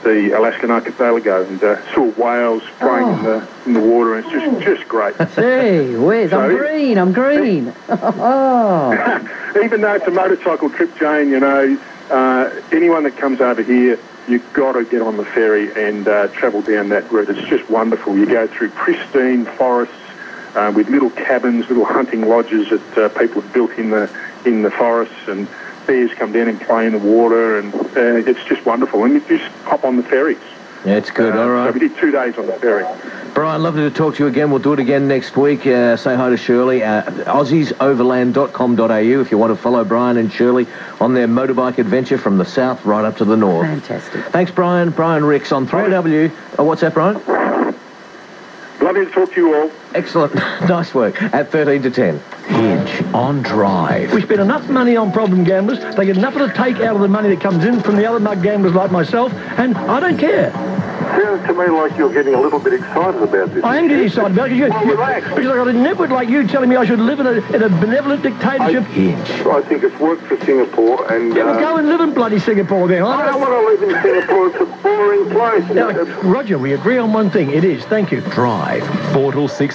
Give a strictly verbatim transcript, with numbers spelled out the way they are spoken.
the Alaskan archipelago and uh, saw whales playing Oh. in the in the water, and it's just just great. Gee whiz, I'm So- green, I'm green. Oh. Even though it's a motorcycle trip, Jane, you know, uh, anyone that comes over here, you've got to get on the ferry and uh, travel down that route. It's just wonderful. You go through pristine forests uh, with little cabins, little hunting lodges that uh, people have built in the in the forests, and bears come down and play in the water, and uh, it's just wonderful. And you just hop on the ferries. Yeah, it's good. Uh, All right. So we did two days on the ferry. Brian, lovely to talk to you again. We'll do it again next week. Uh, say hi to Shirley. Uh, aussies overland dot com dot a u if you want to follow Brian and Shirley on their motorbike adventure from the south right up to the north. Fantastic. Thanks, Brian. Brian Ricks on three W. Oh, what's that, Brian? Lovely to talk to you all. Excellent. Nice work. At thirteen to ten. Hinge on Drive. We spend enough money on problem gamblers. They get enough of the take out of the money that comes in from the other mug gamblers like myself, and I don't care. Sounds to me like you're getting a little bit excited about this. I am getting excited about it because, Well, you, relax. because I got a nitwit like you telling me I should live in a, in a benevolent dictatorship. Hinge. I think it's worked for Singapore, and Yeah, well, uh, go and live in bloody Singapore then. I I don't want to live in Singapore. It's a boring place. Now, Roger, we agree on one thing. It is. Thank you. Drive. four till six.